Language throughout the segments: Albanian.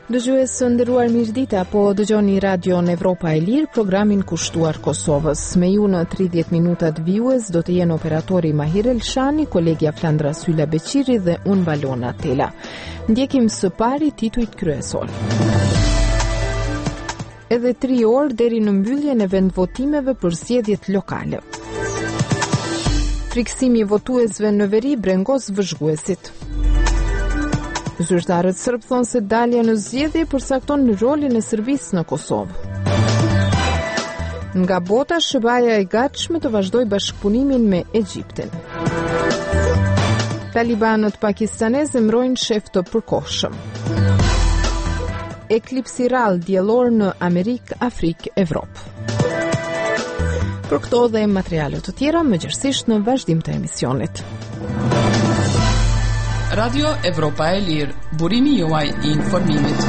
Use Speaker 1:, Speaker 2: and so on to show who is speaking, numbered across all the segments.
Speaker 1: Dëgjues së nderuar, mirëdita, po dëgjoni Radion Evropa e Lirë, programin kushtuar Kosovës. Me ju në 30 minutat vijues do të jenë operatori Mahir Elshani, kolegja Flandra Sylla Beqiri dhe unë Valona Tela. Ndjekim së pari titujt kryesor. Edhe 3 orë deri në mbylljen e vendvotimeve për zgjedhjet lokale. Friksimi i votuesve në veri brengos vëzhguesit. Zyrtarët serb thonë se dalja në zgjedhje përcakton rolin e Serbisë në Kosovë. Nga bota, SBA e gatshme të vazhdojë bashkëpunimin me Egjiptin. Talibanët pakistanez emërojnë shef të përkohshëm. Eklips i rrallë diellor në Amerikë, Afrikë, Evropë. Për këto dhe materiale të tjera, mëngjesisht në vazhdim të emisionit.
Speaker 2: Radio Evropa e Lirë, burimi juaj i informimit.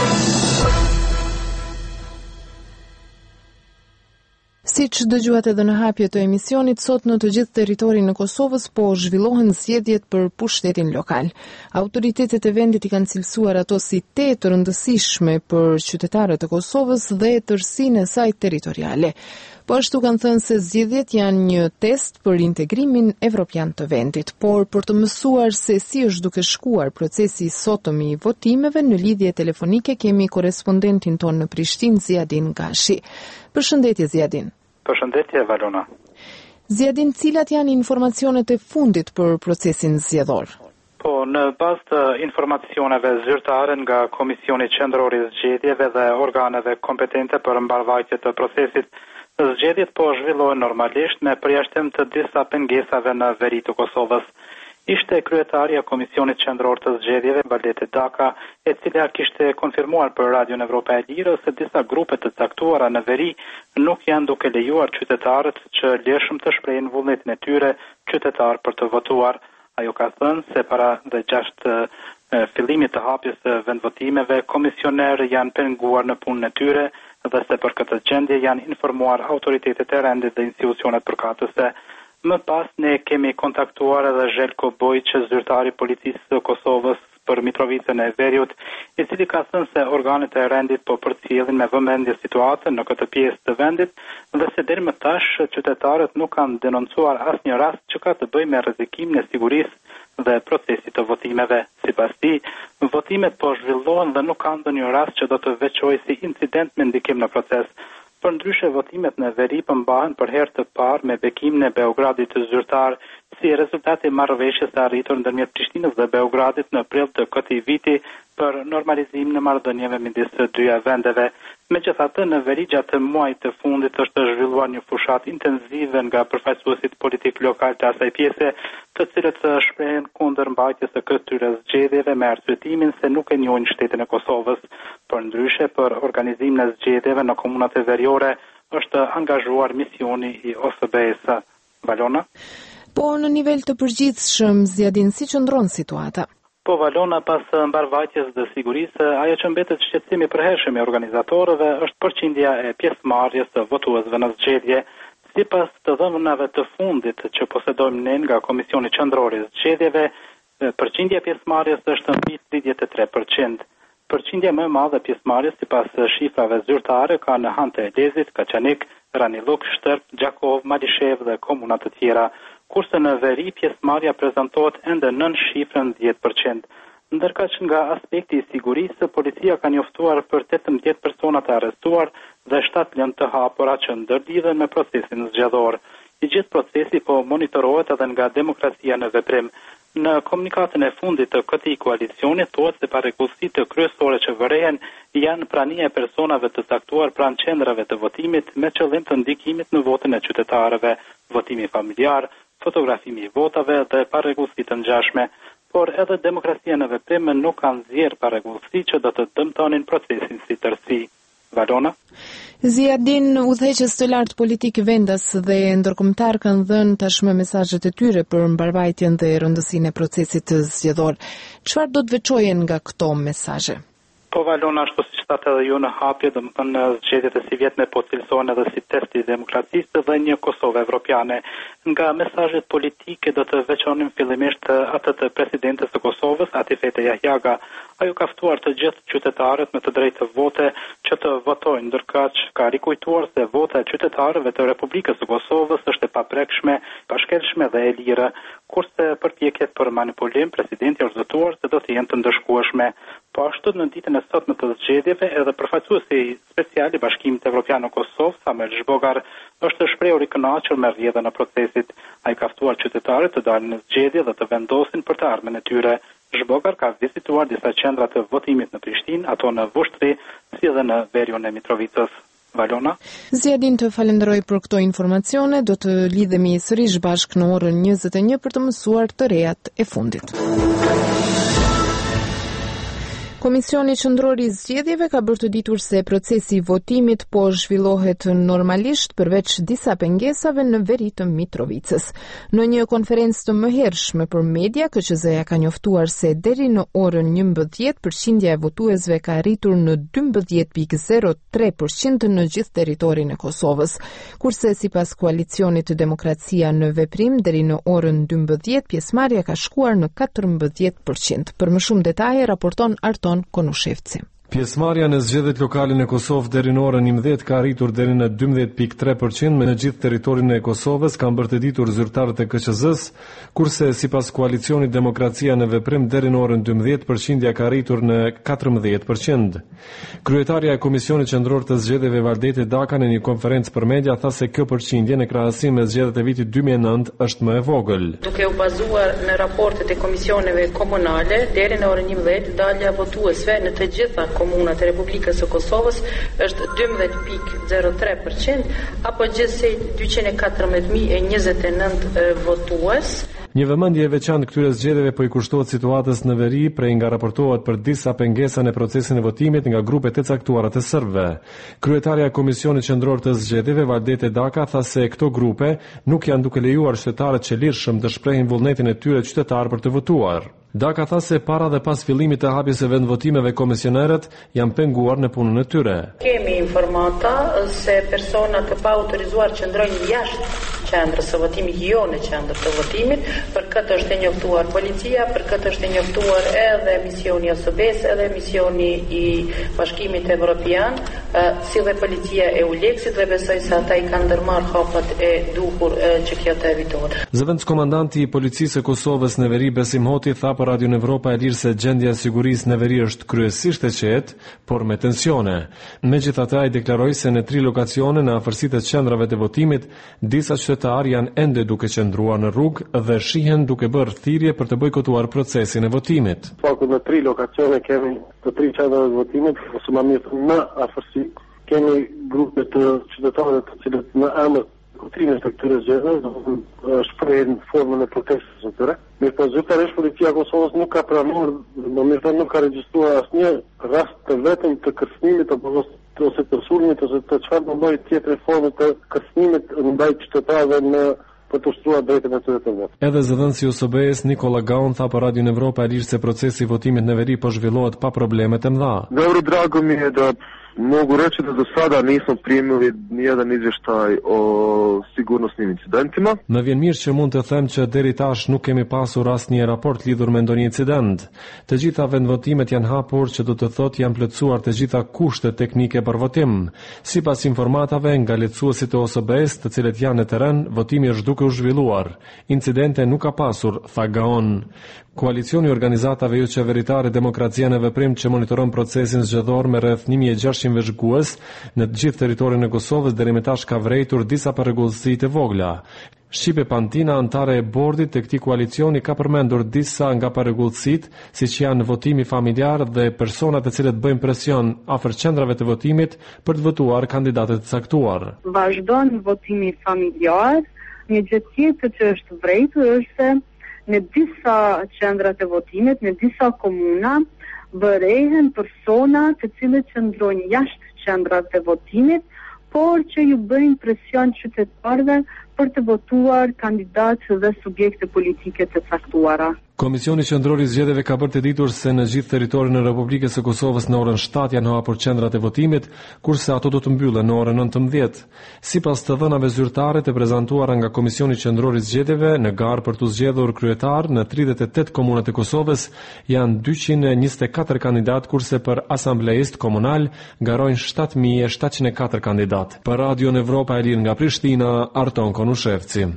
Speaker 1: Siç dëgjuat edhe në hapje të emisionit, sot në të gjithë territorin e Kosovës po zhvillohen zgjedhjet për pushtetin lokal. Autoritetet e vendit i kanë cilësuar ato si të rëndësishme për qytetarët e Kosovës dhe tërësinë e saj territoriale. Po ashtu kanë thënë se zgjedhjet janë një test për integrimin evropian të vendit, por për të mësuar se si është duke shkuar procesi sotëm i votimeve, në lidhje telefonike kemi korrespondentin tonë në Prishtinë, Ziadin Gashi. Përshëndetje Ziadin.
Speaker 3: Përshëndetje Valona.
Speaker 1: Ziadin, cilat janë informacionet e fundit për procesin zgjedhor?
Speaker 3: Po, në bazë të informacioneve zyrtare nga Komisioni Qendror i Zgjedhjeve dhe organeve kompetente për mbarvajtje të procesit, zgjedhjet po zhvillohen normalisht me përjashtim të disa pengesave në veri të Kosovës. Ishte kryetaria Komisionit Qendror të Zgjedhjeve, Valete Daka, e cila kishte konfirmuar për Radion Evropa e Lirë se disa grupe të caktuara në veri nuk janë duke lejuar qytetarët që lëshëm të shprehin vullnetin e tyre qytetar për të votuar. Ajo ka thënë se para dhe 6 fillimit të hapjes të vendvotimeve, komisionerë janë penguar në punën e tyre dhe se për këtë gjendje janë informuar autoritetet e rendit dhe institucionet përkatëse. Më pas ne kemi kontaktuar edhe Željko Bojić, zyrtari policisë të Kosovës për Mitrovicën e Veriut, i cili ka thënë se organet e rendit po përcjellin me vëmendje situatën në këtë pjesë të vendit dhe se deri më tash qytetarët nuk kanë denoncuar asnjë rast që ka të bëjë me rrezikimin e sigurisë dhe procesit të votimeve. Sipas tij, votimet po zhvillohen dhe nuk ka ndonjë rast që do të veçojë si incident me ndikim në proces. Për ndryshe, votimet në veri përmbahen për herë të parë me bekimin e Beogradit të zyrtar si rezultati i marrëveshjes së arritur ndërmjet Prishtinës dhe Beogradit në prill të këtij viti për normalizimin e marrëdhënieve midis të dyja vendeve. Megjithatë, në veri gjatë muajit të fundit është zhvilluar një fushat intensive nga përfaqësuesit politik lokal të asaj pjese, të cilët shprehen kundër mbajtjes së këtyre zgjedhjeve me arsyetimin se nuk e njohin shtetin e Kosovës. Për ndryshe, për organizimin e zgjedhjeve në komunat e veriore është angazhuar misioni i OSBE-s. Valona?
Speaker 1: Po në nivel të përgjithshëm, Ziadin, si qëndron situata?
Speaker 3: Po Valona, pas mbarvajtjes dhe sigurisë, ajo që mbetet shqetësimi i përhershëm i organizatorëve është përqindja e pjesëmarrjes të votuesve në zgjedhje. Sipas të dhënave të fundit që posedojmë ne nga Komisioni Qendror i Zgjedhjeve, përqindja e pjesëmarrjes është mbi 33%. Përqindja më e madhe e pjesëmarrjes sipas shifrave zyrtare ka në Han të Elezit, Kaçanik, Raniluk, Shtërp, Gjakov, Malishev dhe komuna të tjera, kurse në veri pjesëmarrja prezantohet ende nën shifrën 10%. Ndërka që nga aspekti i sigurisë, policia ka njoftuar për 18 persona të arrestuar dhe 7 lëndë të hapura që ndërlidhen me procesin zgjedhor. I gjithë procesi po monitorohet edhe nga Demokracia në Veprim. Në komunikatën e fundit të këtij koalicioni thuhet se parregullsitë kryesore që vërehen janë prania e personave të caktuar pranë qendrave të votimit me qëllim të ndikimit në votën e qytetarëve, votimi familjar, fotografimi i votave dhe parregullsi të ngjashme, por edhe Demokracia në Veprim nuk ka nxjerrë parregullsi që do të dëmtonin procesin si tërësi. Valona?
Speaker 1: Ziadin, udhëheqës të lartë politik vendas dhe ndërkombëtar kanë dhënë tashmë mesazhet e tyre për mbarvajtjen dhe rëndësinë e procesit zgjedhor. Çfarë do të veçohen nga këto mesazhe?
Speaker 3: Po Valona, ashtu siç thatë edhe ju në hapje, domethënë zgjedhjet e si vjetme po cilësohen edhe si test i demokracisë dhe një Kosovë evropiane. Nga mesazhet politike do të veçonim fillimisht atë të presidentes së Kosovës, Atifete Jahjaga. Ajo ka ftuar të gjithë qytetarët me të drejtë të vote që të votojnë, ndërkaq ka rikujtuar se vota e qytetarëve të Republikës së Kosovës është e paprekshme, pashkelshme dhe e lirë, kurse përpjekjet për manipulim presidenti është zotuar se do të jenë të ndëshkueshme. Po ashtu në ditën e sotme të zgjedhjeve edhe përfaqësuesi special i Bashkimit Evropian në Kosovë, Samuel Zhbogar, është shprehur i kënaqur me rrjedhën e procesit. Ai ka ftuar qytetarët të dalin në zgjedhje dhe të vendosin për të ardhmen e tyre. Zhbogar ka vizituar disa qendra të votimit në Prishtinë, ato në Vushtri, si edhe në Veriun e Mitrovicës. Valona.
Speaker 1: Zjadin të falenderoj për këto informacione, do të lidhemi sërish bashkë në orën 21 për të mësuar të rejat e fundit. Komisioni Qendror i Zgjedhjeve ka bërë të ditur se procesi i votimit po zhvillohet normalisht përveç disa pengesave në veri të Mitrovicës. Në një konferencë të mëhershme për media, KQZ-ja ka njoftuar se deri në orën 11 përqindja e votuesve ka arritur në 12.03% në gjithë territorin e Kosovës, kurse sipas koalicionit Demokracia në Veprim deri në orën 12 pjesëmarrja ka shkuar në 14%. Për më shumë detaje raporton Konushevci.
Speaker 4: Pjesëmarrja në zgjedhjet lokale në Kosovë deri në orën 11 ka arritur deri në 12.3% në gjithë territorin e Kosovës, kanë bërë të ditur zyrtarët e KQZ-s, kurse sipas koalicionit Demokracia në Veprim deri në orën 12 përqindja ka arritur në 14%. Kryetaria e Komisionit Qendror të Zgjedhjeve Valdete Daka në një konferencë për media tha se kjo përqindje në krahasim me zgjedhjet e vitit 2009 është më e vogël.
Speaker 5: Duke u bazuar në raportet e komisioneve komunale, deri në orën 11 dalja votuesve në të gjitha komunat e Republikës së Kosovës është 12.03%, apo gjithsej 214.029 votues.
Speaker 4: Një vëmendje e veçantë këtyre zgjedhjeve po i kushtohet situatës në veri, prej nga raportohet për disa pengesa në procesin e votimit nga grupet e caktuara të serbëve. Kryetaria e Komisionit Qendror të Zgjedhjeve Valdete Daka tha se këto grupe nuk janë duke lejuar qytetarët që lirshëm të shprehin vullnetin e tyre qytetar për të votuar. Daka tha se para dhe pas fillimit të hapjes së vendvotimeve komisionerët janë penguar në punën e tyre.
Speaker 5: Kemi informata se persona të pa autorizuar qëndrojnë jashtë qendrës së votimit, jo në qendër të votimit. Për këtë është e njoftuar policia, për këtë është e njoftuar edhe misioni OSBE-s, edhe misioni i Bashkimit Evropian, si dhe policia e Uleksit, dhe besoj se ata i kanë ndërmarrë hapat e duhur që kjo të evitohet.
Speaker 4: Zëvendëskomandanti i Policisë së Kosovës në veri Besim Hoti tha për Radio Evropa e Lirë se gjendja e sigurisë në veri është kryesisht e qetë, por me tensione. Megjithatë ai deklaroi se në 3 lokacione në afërsitë të qendrave të votimit, disa qytetarë janë ende duke qëndruar në rrugë dhe shihen duke bërë thirrje për të bojkotuar procesin e votimit.
Speaker 6: Në 3 lokacione kemi të 3 qendrave të votimit, ose më mirë në afërsi kemi grupe të qytetarëve të cilët në emër votimit të këtyre zgjedhjeve shprehin formën e protestës së tyre. Mirë, zyrtarisht policia e Kosovës nuk ka pranuar, nuk ka regjistruar asnjë rast të vetëm të kërcënimit ose të sulmit ose të çfarë lloj tjetër forme të kërcënimit ndaj qytetarëve në për të ushtruar drejtën e tyre të votë.
Speaker 4: Edhe zëdhënësi i OSBE-s Nikola Gaun tha për Radio Evropa e Lirë se procesi i votimit në veri po zhvillohet pa probleme të mëdha.
Speaker 6: Dobro, drago mi je da mogu reći da do sada nismo primili nijedan izvještaj o sigurnosnim incidentima.
Speaker 4: Më vjen mirë që mund të them që deri tash nuk kemi pasur asnjë raport lidhur me ndonjë incident. Të gjitha vendvotimet janë hapur, që do të thotë janë plotësuar të gjitha kushtet teknike për votim. Sipas informatave nga lehtësuesit e OSBE-s, të cilët janë në terren, votimi është duke u zhvilluar. Incidente nuk ka pasur, tha Gaon. Koalicioni i organizatave jo qeveritare Demokracia në Veprim që monitoron procesin zgjedhor me rreth 1600 vëzhgues në të gjithë territorin e Kosovës deri më tash ka vërejtur disa parregullsi të vogla. Shqipe Pantina, antare e bordit të këtij koalicioni, ka përmendur disa nga parregullsitë, siç janë votimi familjar dhe personat të cilët bëjnë presion afër qendrave të votimit për të votuar kandidatët e caktuar.
Speaker 7: Vazhdon votimi familjar, një gjë tjetër që është vërejtur është se në disa qendra të votimit, në disa komuna, vërehen persona të cilët qëndrojnë jashtë qendrave të votimit, por që ju bëjnë presion qytetarëve për të votuar kandidatë dhe subjekte politike të caktuara.
Speaker 4: Komisioni Qendror i Zgjedhjeve ka bërë të ditur se në gjithë territorin e Republikës së Kosovës në orën 7 janë hapur qendrat e votimit, kurse ato do të mbyllen në orën 19. Sipas të dhënave zyrtare të prezantuara nga Komisioni Qendror i Zgjedhjeve, në garë për të zgjedhur kryetar në 38 komunat e Kosovës janë 224 kandidat, kurse për asambleist komunal garojnë 7704 kandidat. Për Radion Evropa e Lirë nga Prishtina, Arton Konushevci.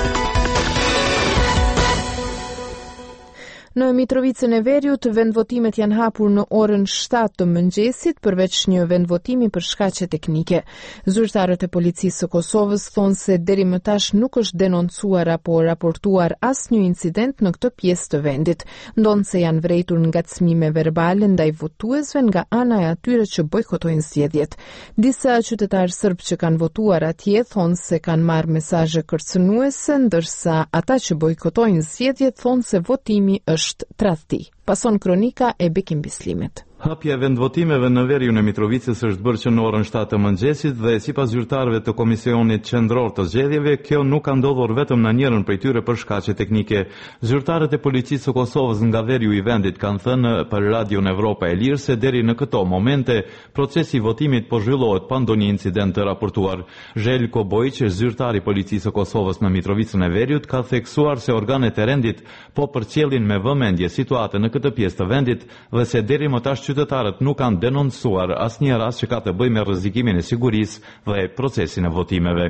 Speaker 1: Në Mitrovicën e Veriut, vendvotimet janë hapur në orën 7 të mëngjesit, përveç një vendvotimi për shkaqe teknike. Zyrtarët e policisë së Kosovës thonë se deri më tash nuk është denoncuar apo raportuar asnjë incident në këtë pjesë të vendit. Ndonë se janë vrejtur ngacmime verbale ndaj votuesve nga ana e atyre që bojkotojnë zgjedhjet. Disa qytetarë serb që kanë votuar atje thonë se kanë marrë mesazhe kërcënuese, ndërsa ata që bojkotojnë zgjedhjet thonë se votimi është tradhti. Pason kronika e Bekim Bislimit.
Speaker 8: Hapja e vendvotimeve në Veriun e Mitrovicës është bërë që në orën 7 të mëngjesit dhe sipas zyrtarëve të Komisionit Qendror të Zgjedhjeve, kjo nuk ka ndodhur vetëm në njërin prej tyre për shkaqe teknike. Zyrtarët e policisë së Kosovës nga Veriu i vendit kanë thënë për Radion Evropa e Lirë se deri në këto momente procesi i votimit po zhvillohet pa ndonjë incident të raportuar. Željko Bojić, zyrtari i policisë së Kosovës në Mitrovicën e Veriut, ka theksuar se organet e rendit po përcjellin me vëmendje situatën në këtë pjesë të vendit dhe se deri më tash qytetarët nuk kanë denoncuar asnjë rast që ka të bëjë me rrezikimin e sigurisë dhe procesin e votimeve.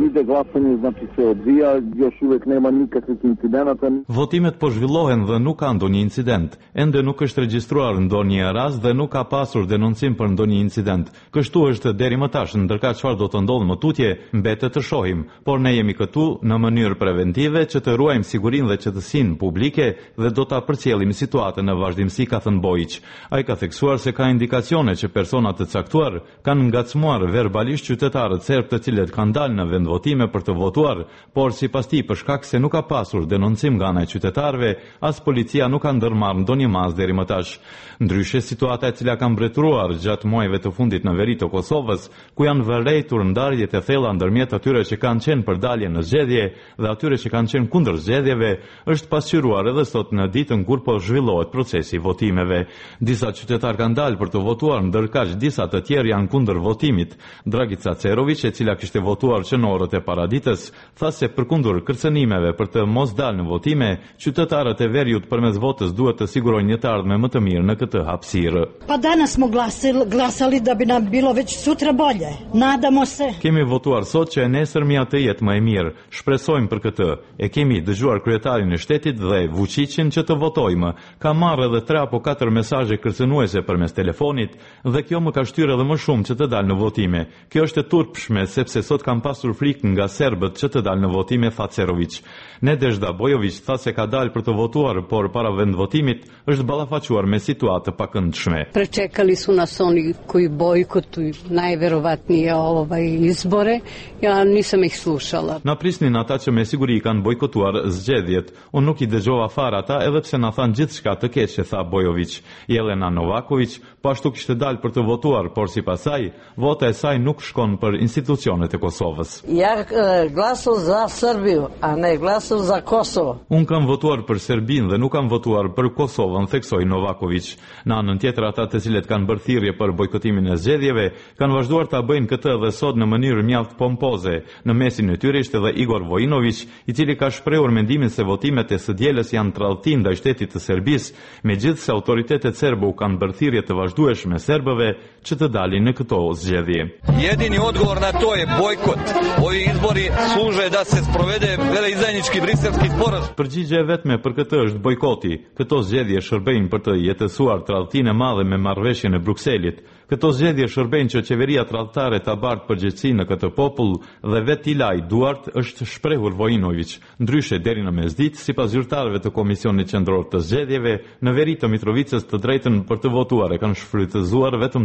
Speaker 8: Votimet po zhvillohen dhe nuk ka ndonjë incident. Ende nuk është regjistruar ndonjë rast dhe nuk ka pasur denoncim për ndonjë incident. Kështu është deri më tash, ndërka çfarë do të ndodhë më tutje, mbetet të shohim, por ne jemi këtu në mënyrë preventive që të ruajmë sigurinë dhe qetësinë publike dhe do ta përcjellim situatën në vazhdimsi, ka thënë Bojić. Ai ka theksuar se ka indikacione që persona të caktuar kanë ngacmuar verbalisht qytetarët serb të cilët kanë dalë në vendvotime për të votuar, por sipas tij për shkak se nuk ka pasur denoncim nga ana e qytetarëve, as policia nuk ka ndërmarrë ndonjë masë deri më tash. Ndryshe, situata e cila ka mbretëruar gjatë muajve të fundit në veri të Kosovës, ku janë vërejtur ndarjet e thella ndërmjet atyre që kanë qenë për dalje në zgjedhje dhe atyre që kanë qenë kundër zgjedhjeve, është pasqyruar edhe sot në ditën kur po zhvillohet procesi i votimeve. Disa qytetarë kanë dalë për të votuar, ndërkaq disa të tjerë janë kundër votimit. Dragica Cerović, e cila kishte votuar që në orët e paraditës, tha se përkundër kërcënimeve për të mos dalë në votime, qytetarët e Veriut përmes votës duhet të sigurojnë një të ardhme më të mirë në këtë hapësirë.
Speaker 9: Pa danas smo glasali da bi nam bilo već sutra bolje. Nadamo se.
Speaker 8: Kemi votuar sot që e nesër mja të jetë më e mirë. Shpresojmë për këtë. E kemi dëgjuar kryetarin e shtetit dhe Vučićin që të votojmë. Ka marrë edhe 3 apo 4 mesazhe kërcënuese përmes telefonit dhe kjo më ka shtyrë edhe më shumë që të dalë në votime. Kjo është e turpshme sepse sot kam pasur frikë nga serbët që të dalë në votime, tha Cerović. Nedezhda Bojović tha se ka dalë për të votuar, por para vendvotimit është ballafaquar me situatë pakëndshme.
Speaker 10: Prečekali su nas oni koji bojkotuju najverovatnije izbore. Ja nisam ih slušala.
Speaker 8: Na prisnin ata që me siguri kanë bojkotuar zgjedhjet. Unë nuk i dëgjova fare ata edhe pse na thanë gjithçka të keqe, tha Bojović. Jelena Novaković po ashtu kishte dalë për të votuar, por sipas saj, vota e saj nuk shkon për institucionet e Kosovës.
Speaker 10: Ja glasov za Srbiju, a ne glasov za Kosovo.
Speaker 8: Unë kam votuar për Serbinë dhe nuk kam votuar për Kosovën, theksoi Novaković. Në anën tjetër, ata të cilët kanë bërë thirrje për bojkotimin e zgjedhjeve kanë vazhduar ta bëjnë këtë edhe sot në mënyrë mjaft pompoze. Në mesin e tyre ishte edhe Igor Vojinović, i cili ka shprehur mendimin se votimet e së dielës janë tradhti ndaj shtetit të Serbisë, megjithse autoritetet serbe u kanë bërë thirrje të vazhdueshme serbëve që të dalin në këto zgjedhje.
Speaker 11: Jedini odgovor na to je bojkot. Ovi izbori služe da se sprovede veleizdajnički briselski sporazum.
Speaker 8: Përgjigjja e vetme për këtë është bojkoti. Këto zgjedhje shërbejnë për të jetësuar tradhtinë e madhe me marrëveshjen e Brukselit. Këto zgjedhje shërbejnë që qeveria tradhtare ta bartë përgjegjësinë në këtë popull dhe vetë Ilaj Duart është shprehur Vojinović. Ndryshe deri në mesditë, sipas zyrtarëve të Komisionit Qendror të Zgjedhjeve, në veri të Mitrovicës të drejtën për të votuar e kanë shfrytëzuar vetëm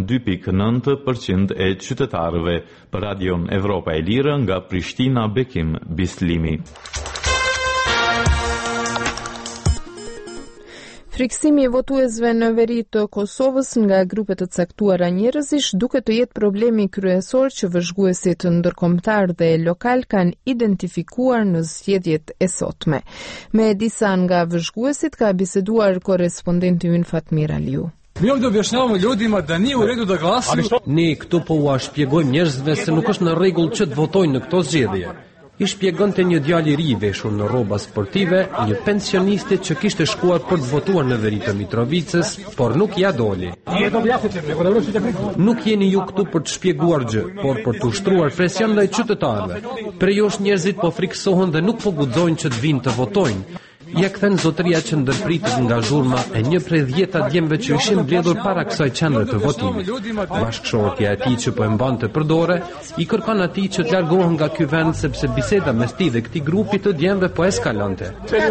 Speaker 8: 2.9% e qytetarëve. Për Radion Evropa e Lirë nga Prishtina, Bekim Bislimi.
Speaker 1: Friksimi I votuesve në veri të Kosovës nga grupe të caktuara njerëzish duket të jetë problemi kryesor që vëzhguesit ndërkombëtar dhe lokal kanë identifikuar në zgjedhjet e sotme. Me disa nga vëzhguesit ka biseduar korrespondenti ynë Fatmir Aliu.
Speaker 12: Ne këtu po u shpjegojmë njerëzve se nuk është në rregull që të votojnë në këto zgjedhje. I shpjegonte një djalë I ri I veshur në rroba sportive, një pensioniste që kishte shkuar për të votuar në veri të Mitrovicës, por nuk ja doli. Nuk jeni ju këtu për të shpjeguar gjë, por për të ushtruar presion ndaj qytetarëve. Prej josh njerëzit po friksohen dhe nuk po guxojnë që të vinë të votojnë. Ja kthen zotëria që ndërpritet nga zhurma e një prej 10 djemve që ishin mbledhur para kësaj qendre të votimit. Bashkëshortja e tij që po e mbante për dorë, I kërkon atij që të largohen nga ky vend sepse biseda mes tij dhe këtij grupi të djemve po eskalonte.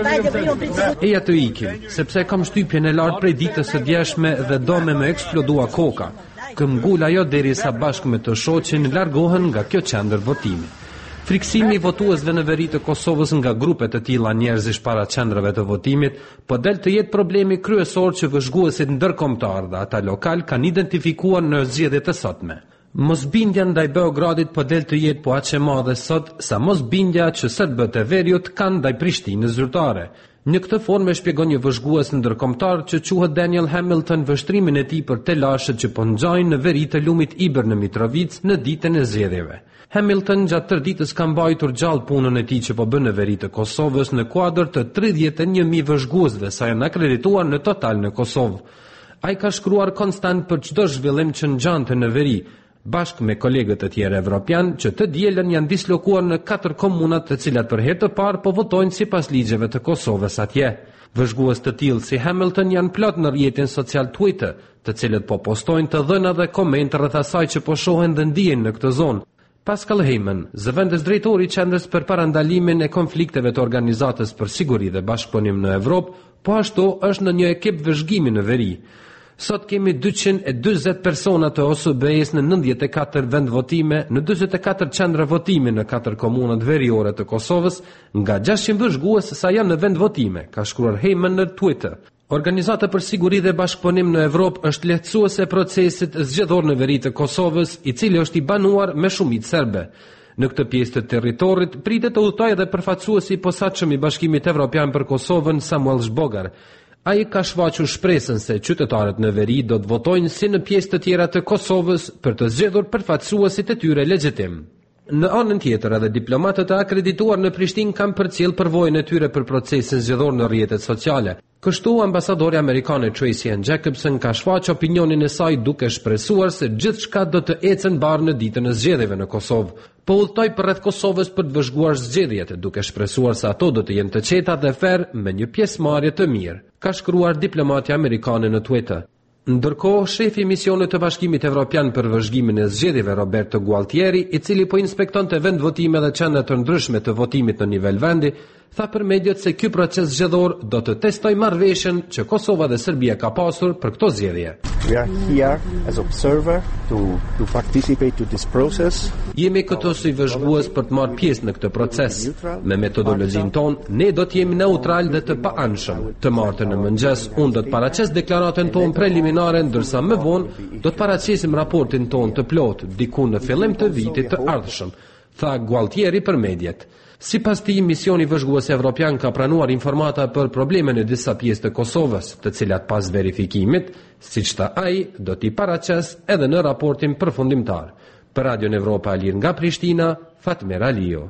Speaker 12: Eja të ikim, sepse kam shtypjen e lartë prej ditës së djeshme dhe do me eksplodua koka. Këm ajo derisa bashkë me të shoqin largohen nga kjo qendër votimi. Friksimi I votuesve në veri të Kosovës nga grupe të tilla njerëzish para qendrave të votimit po del të jetë problemi kryesor që vëzhguesit ndërkombëtar dhe ata lokal kanë identifikuar në zgjedhjet e sotme. Mosbindja ndaj Beogradit po del të jetë po aq e madhe sot sa mosbindja që SBT e Veriut kanë ndaj Prishtinës zyrtare. Në këtë formë shpjegon një vëzhgues ndërkombëtar që quhet Daniel Hamilton vështrimin e tij për telashet që po nxajnë në veri të lumit Iber në Mitrovic në ditën e zgjedhjeve. Hamilton gjatë tërë ditës ka mbajtur gjallë punën e tij që po bën në veri të Kosovës në kuadër të 31.000 vëzhguesve sa janë akredituar në total në Kosovë. Ai ka shkruar konstant për çdo zhvillim që ngjante në veri, bashkë me kolegët e tjerë evropian që të dielën janë dislokuar në 4 komunat të cilat për herë të parë po votojnë sipas ligjeve të Kosovës atje. Vëzhgues të tillë si Hamilton janë plot në rrjetin social Twitter, të cilët po postojnë të dhëna dhe komente rreth asaj që po shohen dhe ndihen në këtë zonë. Pascal Heyman, zëvendës drejtori I qendrës për parandalimin e konflikteve të Organizatës për Siguri dhe Bashkëpunim në Evropë, po ashtu është në një ekip vëzhgimi në veri. Sot kemi 220 persona të OSBE-s në 94 vendvotime, në 44 qendra votimi në 4 komunat veriore të Kosovës, nga 600 vëzhgues sa janë në vendvotime, ka shkruar Heyman në Twitter. Organizata për Siguri dhe Bashkëpunim në Evropë është lehtësuese e procesit zgjedhor në veri të Kosovës, I cili është I banuar me shumicë serbe. Në këtë pjesë të territorit pritet të udhtojë edhe përfaqësuesi I posaçëm I Bashkimit Evropian për Kosovën Samuel Zbogar. Ai ka shfaqur shpresën se qytetarët në veri do të votojnë si në pjesë të tjera të Kosovës për të zgjedhur përfaqësuesit e tyre legjitim. Në anën tjetër edhe diplomatët e akredituar në Prishtinë kanë përcjell përvojën e tyre për procesin zgjedhor në rrjetet sociale. Kështu ambasadori amerikan Tracy Ann Jacobson ka shfaqur opinionin e saj duke shpresuar se gjithçka do të ecë mbar në ditën e zgjedhjeve në Kosovë. Po udhtoi përreth Kosovës për të vëzhguar zgjedhjet, duke shpresuar se ato do të jenë të qeta dhe ferr me një pjesëmarrje të mirë, ka shkruar diplomatja amerikane në Twitter. Ndërkohë, shefi I misionit të Bashkimit Evropian për vëzhgimin e zgjedhjeve Roberto Gualtieri, I cili po inspektonte vendvotime dhe qendra të ndryshme të votimit në nivel vendi, tha për mediat se ky proces zgjedhor do të testojë marrëveshjen që Kosova dhe Serbia ka pasur për këto zgjedhje.
Speaker 13: We are here as observer to participate to this process.
Speaker 12: Jemi këtu si vëzhgues për të marrë pjesë në këtë proces. Me metodologjinë tonë, ne do të jemi neutral dhe të paanshëm. Të martën në mëngjes, unë do të paraqes deklaratën tonë preliminare, ndërsa më vonë do të paraqesim raportin tonë të plotë diku në fillim të vitit të ardhshëm, tha Gualtieri për mediat. Sipas tij, misioni vëzhgues evropian ka pranuar informata për problemet në disa pjesë të Kosovës, të cilat pas verifikimit, siç tha ai, do t'i paraqes edhe në raportin përfundimtar. Për Radio Evropa Alir nga Prishtina, Fatmir Aliu.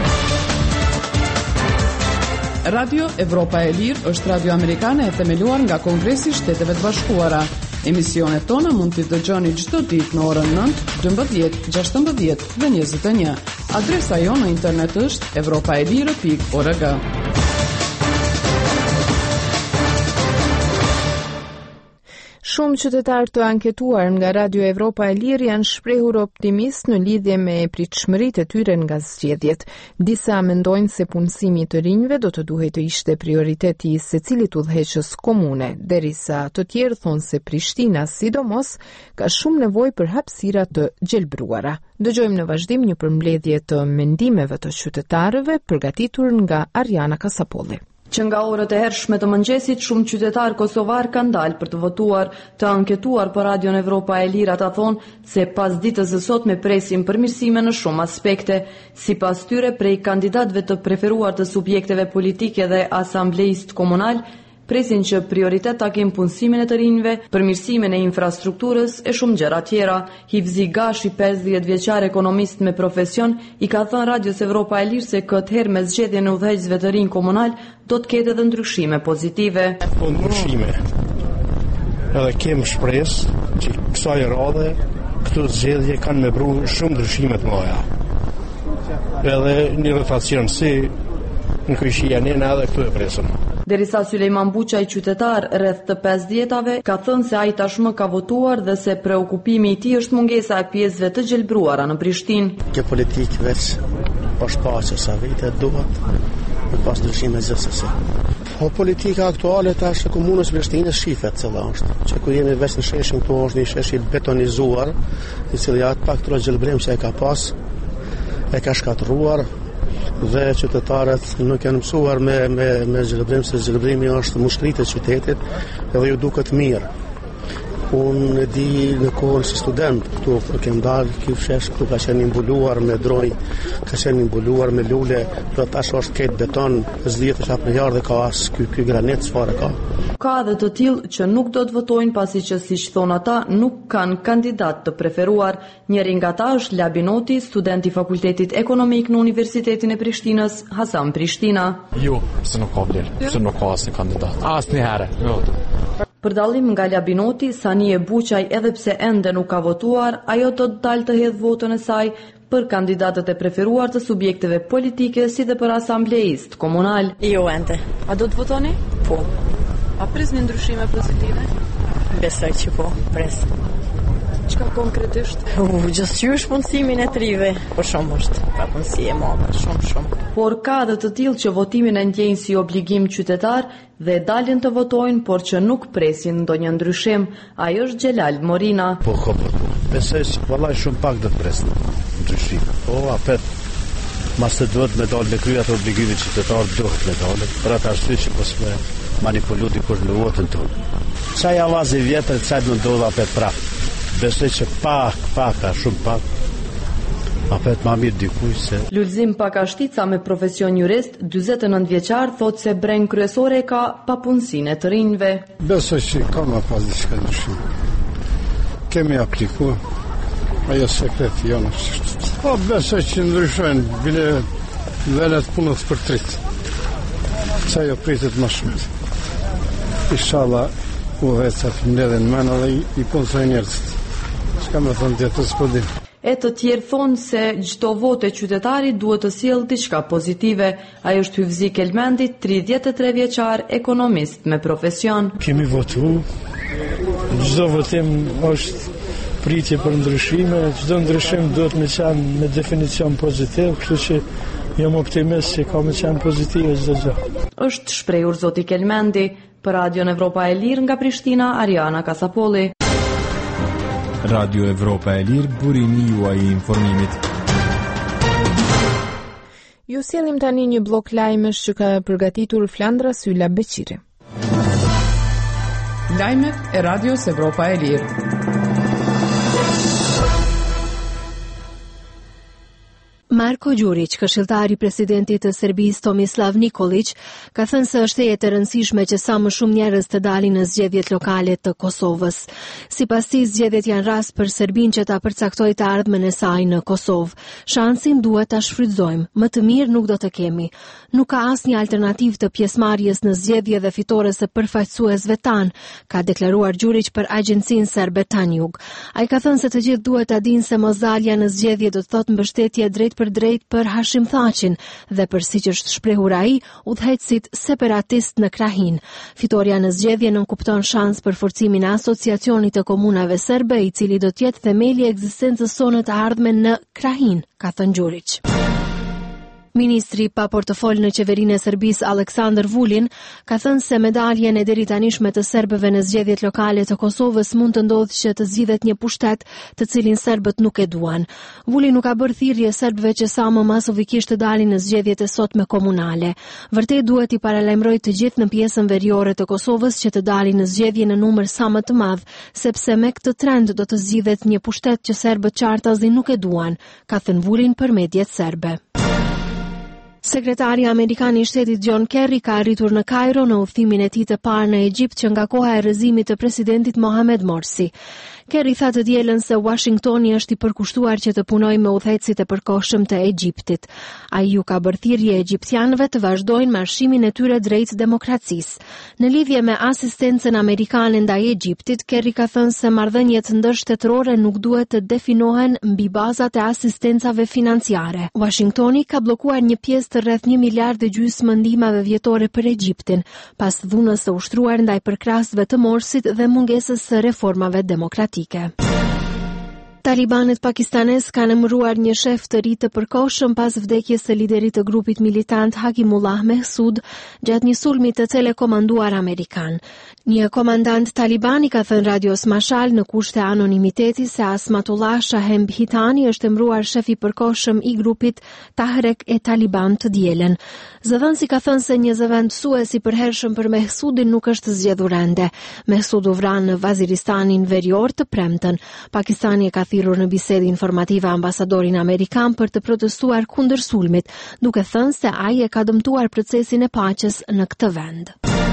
Speaker 2: Radio Evropa e Lirë është radio amerikane e themeluar nga Kongresi I Shteteve të Bashkuara. Emisionet tona mund t'i dëgjoni çdo ditë në orën 9, 12, 16 dhe 21. Adresa jonë në internet është evropaelire.org.
Speaker 1: Shumë qytetarë të anketuar nga Radio Evropa e Lirë janë shprehur optimist në lidhje me pritshmëritë e tyre nga zgjedhjet. Disa mendojnë se punësimi I të rinjve do të duhej të ishte prioriteti I secilit udhëheqës komune, derisa të tjerë thonë se Prishtina, sidomos, ka shumë nevojë për hapësira të gjelbruara. Dëgjojmë në vazhdim një përmbledhje të mendimeve të qytetarëve përgatitur nga Ariana Kasapolli.
Speaker 14: Që nga orët e hershme të mëngjesit, shumë qytetarë kosovar kanë dalë për të votuar. Të anketuar për Radion Evropa e Lirë ata thonë se pas ditës së sotme presin përmirësime në shumë aspekte. Sipas tyre, prej kandidatëve të preferuar të subjekteve politike dhe asambleist komunal, presin që prioritet ta kenë punësimin e të rinjve, përmirësimin e infrastrukturës e shumë gjëra tjera. Hivzi Gashi, 50 vjeçar ekonomist me profesion, i ka thënë Radios Evropa e Lirë se këtë herë me zgjedhjen e udhëheqësve të rinj komunal do të ketë edhe ndryshime pozitive.
Speaker 6: Ndryshime. Edhe kem shpresë që kësaj radhe këto zgjedhje kanë me bru shumë ndryshime të mëdha. Edhe një rotacion si në Kryqëzani edhe këtu e presim.
Speaker 14: Derisa Sulejman Buçaj, qytetar rreth të 50-tave, ka thënë se ai tashmë ka votuar dhe se preokupimi i tij është mungesa e pjesëve të gjelbruara në Prishtinë.
Speaker 15: Kjo politikë veç është pasë sa vite duhet me pas ndryshime gjithsesi. Po politika aktuale tash e komunës Prishtinës shifet cila është. Që kur jemi veç në sheshin këtu është një shesh i betonizuar, i cili atë pak të gjelbrim që e ka pas, e ka shkatruar. Dhe qytetarët nuk janë mësuar me zgjilbrim, se zgjilbrimi është mushtritë e qytetit edhe ju duket mirë. Unë di në kohën si student këtu kem dalë, ky fshesh këtu ka qenë mbuluar me dronj, ka qenë mbuluar me lule, për tash është ketë beton, s'dihet është apo dhe ka as ky granit çfarë ka.
Speaker 14: Ka edhe të tillë që nuk do të votojnë pasi që siç thon ata nuk kanë kandidat të preferuar. Njëri nga ata është Labinoti, student i Fakultetit Ekonomik në Universitetin e Prishtinës, Hasan Prishtina.
Speaker 16: Jo, se nuk ka vlerë, se nuk ka asnjë kandidat. Asnjëherë. Jo.
Speaker 14: Për dallim nga Labinoti, Sanie Buçaj edhe pse ende nuk ka votuar, ajo do të dalë të hedhë votën e saj për kandidatët e preferuar të subjekteve politike si dhe për asambleist komunal.
Speaker 17: Jo ende.
Speaker 14: A do të votoni?
Speaker 17: Po.
Speaker 14: A prisni ndryshime pozitive?
Speaker 17: Besoj që po, pres.
Speaker 14: Çka konkretisht?
Speaker 17: Gjithçysh punësimin e trive, po shumë është, pa punësi e madhe, shumë.
Speaker 14: Por ka edhe të tillë që votimin e ndjejnë si obligim qytetar dhe dalin të votojnë, por që nuk presin ndonjë ndryshim. Ai është Xhelal Morina.
Speaker 15: Po, besoj se vallai shumë pak do të presin ndryshim. Po, apet mas të duhet me dalë me krye ato obligime qytetar duhet me dalë. Për atë arsye që mos me manipulu dikush në votën tonë. Çaj avazi vjetër, çaj do ndodha apet prap. Besoj që pak, shumë pak, apet ma mirë dikuj se...
Speaker 14: Lulzim Pakashtica me profesion jurist, 49 vjeçar, thot se breng kryesore ka papunësinë e të rinjve.
Speaker 6: Besoj që ka ma pas diçka ndryshim. Kemi apliku, ajo sekreti jonë është. Po besoj që ndryshojnë, bile venet punët për tritë. Sa jo pritet më shumë. Inshallah, u vecat mbledhen mëna dhe i punësoj njerëzit. Çka më thon tjetër s'po di.
Speaker 14: E të tjerë thonë se çdo votë e qytetarit duhet të sjellë diçka pozitive. Ai është Hyvzi Kelmendi, 33 vjeçar, ekonomist me profesion.
Speaker 6: Kemi votu. Çdo votim është pritje për ndryshime, çdo ndryshim duhet me qenë me definicion pozitiv, kështu që jam optimist se ka me qenë pozitive çdo gjë.
Speaker 14: Është shprehur zoti Kelmendi. Për Radion Evropa e Lirë nga Prishtina, Ariana Kasapolli.
Speaker 18: Radio Evropa e Lirë, burimi juaj i informimit.
Speaker 1: Ju sjellim tani një blok lajmesh që ka përgatitur Flandra Sylla Beqiri.
Speaker 2: Lajmet e Radios Evropa e Lirë.
Speaker 19: Marko Đurić, këshilltari i presidentit të Serbisë Tomislav Nikolić, ka thënë se është e rëndësishme që sa më shumë njerëz të dalin në zgjedhjet lokale të Kosovës. Sipas tij, zgjedhjet janë rast për Serbinë që ta përcaktojë të ardhmen e saj në Kosovë. Shansin duhet ta shfrytëzojmë, më të mirë nuk do të kemi. Nuk ka asnjë alternativë të pjesëmarrjes në zgjedhje dhe fitores së përfaqësuesve tan, ka deklaruar Đurić për agjencinë serbe Tanjug. Ai ka thënë se të gjithë duhet ta dinë se mosdalja në zgjedhje do të thotë mbështetje drejt për drejt për Hashim Thaqin dhe për siç është shprehur ai, udhëheqësit separatist në Krahin. Fitoria në zgjedhje nënkupton shans për forcimin e asociacionit të komunave serbe, i cili do të jetë themeli i ekzistencës sonë të ardhmen në Krahin, ka thënë Đurić. Ministri pa portofol në qeverinë e Serbisë Aleksandar Vulin ka thënë se medaljen e deri tanishme të serbëve në zgjedhjet lokale të Kosovës mund të ndodhë që të zgjidhet një pushtet të cilin serbët nuk e duan. Vulin nuk ka bërë thirrje serbëve që sa më masovikisht të dalin në zgjedhjet e sotme komunale. Vërtet duhet i paralajmërojë të gjithë në pjesën veriore të Kosovës që të dalin në zgjedhje në numër sa më të madh, sepse me këtë trend do të zgjidhet një pushtet që serbët qartazi nuk e duan, ka thënë Vulin për mediat serbe. Sekretari Amerikan i Shtetit John Kerry ka arritur në Kairo në udhëtimin e tij të parë në Egjipt që nga koha e rrëzimit të presidentit Mohamed Morsi. Kerry tha të dielën se Washingtoni është i përkushtuar që të punojë me udhëhecit e përkohshëm të Egjiptit. Ai u ka bërë thirrje egjiptianëve të vazhdojnë marshimin e tyre drejt demokracisë. Në lidhje me asistencën amerikane ndaj Egjiptit, Kerry ka thënë se marrëdhëniet ndërshtetërore nuk duhet të definohen mbi bazat e asistencave financiare. Washingtoni ka bllokuar një pjesë të rreth 1,5 miliardë ndihmave vjetore për Egjiptin, pas dhunës së ushtruar ndaj përkrahësve të Morsit dhe mungesës së reformave demokratike. Talibanët pakistanes kanë emëruar një shef të ri të përkohshëm pas vdekjes së liderit të grupit militant Hakimullah Mehsud gjatë një sulmi të telekomanduar amerikan. Një komandant talibani ka thënë radios Mashal në kushte anonimiteti se Asmatullah Shahem Bhitani është emëruar shef i përkohshëm i grupit Tahrek e Taliban të dielën. Zëdhënësi ka thënë se një zëvendësues i përhershëm për Mehsudin nuk është zgjedhur ende. Mehsud u vran në Vaziristanin verior të premten. Pakistani e ka thirrur në bisedë informative ambasadorin amerikan për të protestuar kundër sulmit, duke thënë se ai e ka dëmtuar procesin e paqes në këtë vend.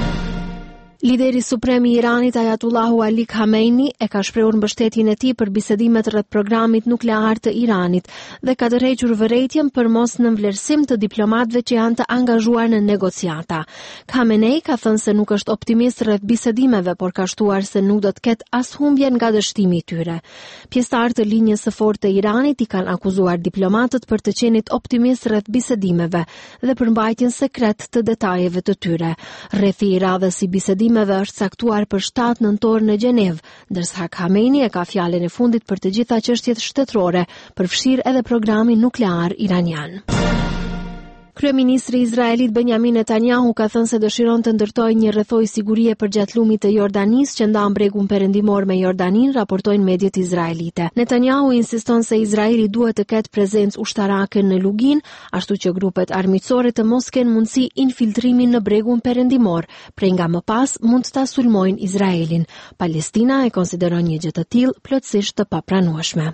Speaker 19: Lideri suprem i Iranit Ayatollahu Ali Khamenei e ka shprehur mbështetjen e tij për bisedimet rreth programit nuklear të Iranit dhe ka tërhequr vërejtjen për mos nënvlerësim të diplomatëve që janë të angazhuar në negociata. Khamenei ka thënë se nuk është optimist rreth bisedimeve, por ka shtuar se nuk do të ketë as humbje nga dështimi i tyre. Pjesëtarë të linjës së fortë të Iranit i kanë akuzuar diplomatët për të qenit optimist rreth bisedimeve dhe për mbajtjen sekret të detajeve të tyre. Rrethi i radhës i bisedimeve është caktuar për 7 nëntor në Gjenevë, ndërsa Khamenei e ka fjalën e fundit për të gjitha çështjet shtetërore, përfshirë edhe programin nuklear iranian. Kryeministri izraelit Benjamin Netanyahu ka thënë se dëshiron të ndërtojë një rrethojë sigurie përgjatë lumit të Jordanisë që ndan bregun perëndimor me Jordanin, raportojnë mediat izraelite. Netanyahu insiston se Izraeli duhet të ketë prezencë ushtarake në Lugin, ashtu që grupet armiqësore të mos kenë mundësi infiltrimin në bregun perëndimor, prej nga më pas mund ta sulmojnë Izraelin. Palestina e konsideron një gjë të tillë plotësisht të papranueshme.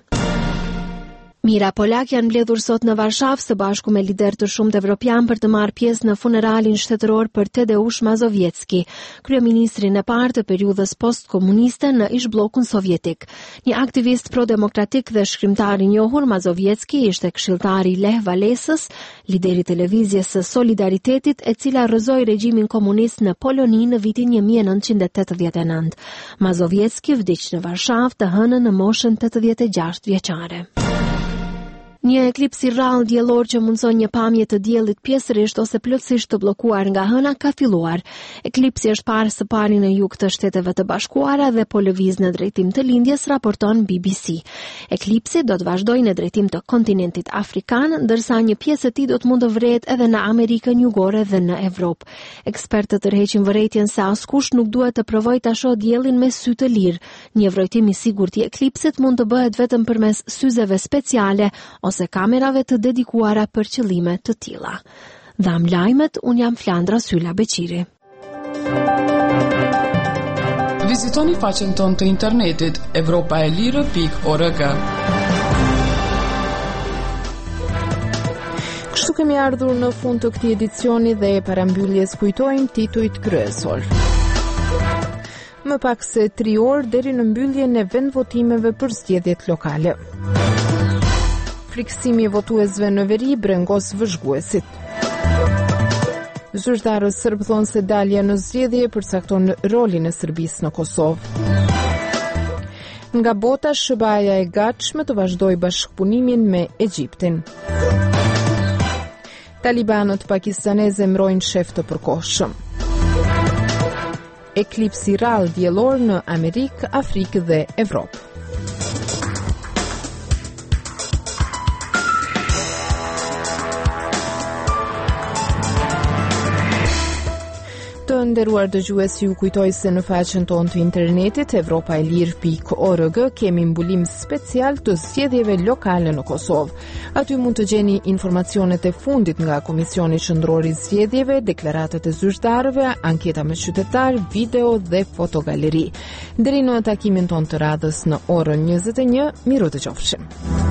Speaker 19: Mira Polak janë mbledhur sot në Varshavë së bashku me lider të shumtë evropian për të marrë pjesë në funeralin shtetëror për Tadeusz Mazowiecki, kryeministrin e parë të periudhës postkomuniste në ish-bllokun sovjetik. Një aktivist pro-demokratik dhe shkrimtar i njohur, Mazowiecki ishte këshilltari i Lech Walesës, lideri i televizjes së Solidaritetit, e cila rrëzoi regjimin komunist në Poloni në vitin 1989. Mazowiecki vdiq në Varshavë të hënën në moshën 86 vjeçare. Një eklips i rrallë diellor që mundson një pamje të diellit pjesërisht ose plotësisht të bllokuar nga hëna ka filluar. Eklipsi është parë së pari në jug të Shteteve të Bashkuara dhe po lëviz në drejtim të lindjes, raporton BBC. Eklipsi do të vazhdojë në drejtim të kontinentit afrikan, ndërsa një pjesë e tij do të mund të vrehet edhe në Amerikën Jugore dhe në Evropë. Ekspertët tërheqin vërejtjen se askush nuk duhet të provojë ta shohë diellin me sy të lirë. Një vrojtim i sigurt i eklipsit mund të bëhet vetëm përmes syzeve speciale ose kamerave të dedikuara për qëllime të tilla. Dham lajmet, unë jam Flandra Sylla Beqiri.
Speaker 2: Vizitoni faqen tonë të internetit evropaelire.org.
Speaker 1: Kështu kemi ardhur në fund të këtij edicioni dhe e parambyljes kujtojmë titujt kryesor. Më pak se 3 orë deri në mbylljen e vendvotimeve për zgjedhjet lokale. Friksimi i votuesve në veri brengos vëzhguesit. Zyrtarët serb thonë se dalja në zgjedhje përcakton rolin e Serbisë në Kosovë. Nga bota, SBA e gatshme të vazhdojë bashkëpunimin me Egjiptin. Talibanët pakistaneze emërojnë shef të përkohshëm. Eklipsi i rrallë diellor në Amerikë, Afrikë dhe Evropë. Të nderuar dëgjues, ju kujtoj se në faqen tonë të internetit evropaelir.org kemi mbulim special të zgjedhjeve lokale në Kosovë. Aty mund të gjeni informacionet e fundit nga Komisioni Qendror i Zgjedhjeve, deklaratat e zyrtarëve, anketa me qytetar, video dhe fotogaleri. Deri në takimin tonë të radhës në orën 21, miru të qofshim.